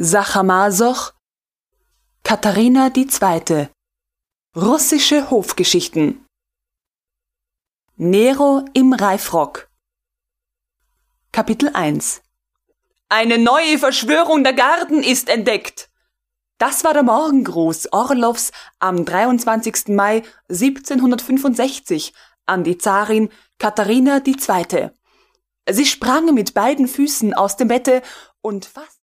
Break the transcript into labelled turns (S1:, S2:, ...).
S1: Sachamasoch, Katharina II. Russische Hofgeschichten. Nero im Reifrock. Kapitel 1. Eine neue Verschwörung der Garden ist entdeckt. Das war der Morgengruß Orlows am 23. Mai 1765 an die Zarin Katharina II. Sie sprang mit beiden Füßen aus dem Bette und fast